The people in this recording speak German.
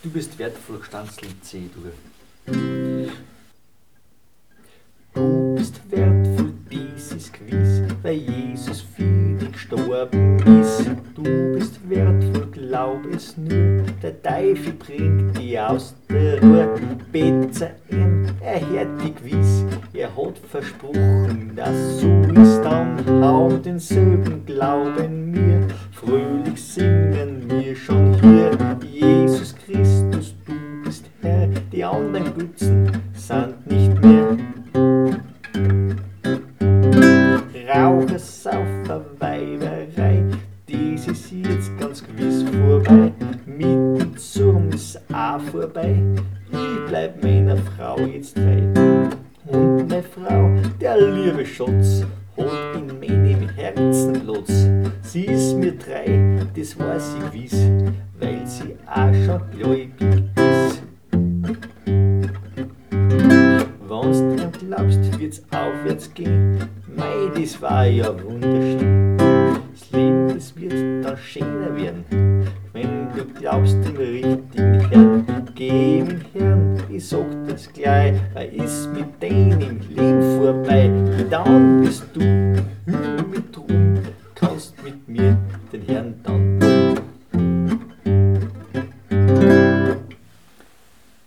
Du bist wertvoll, Stanzl C-Dur. Du bist wertvoll, dies ist gewiss, weil Jesus für dich gestorben ist. Du bist wertvoll, glaub es nur, der Teufel bringt dich aus der Ruhe. Betze ihm, er hört dich gewiss, er hat versprochen, dass so ist. Dann haben denselben Glauben wir, fröhlich singen wir schon hier. Jesus Christus, du bist Herr, die anderen Götzen sind nicht mehr. Raucher, Saufer, Weiberei, dies ist jetzt ganz gewiss vorbei. Mit dem Zorn ist auch vorbei, ich bleib meiner Frau jetzt treu. Und meine Frau, der liebe Schatz, hat in meinem Herzen Platz. Sie ist mir treu, das weiß ich gewiss, weil sie auch schon gläubig ist. Wenn's dran glaubst, wird's aufwärts gehen, mei, das war ja wunderschön. Das Leben, das wird dann schöner werden, wenn du glaubst im richtigen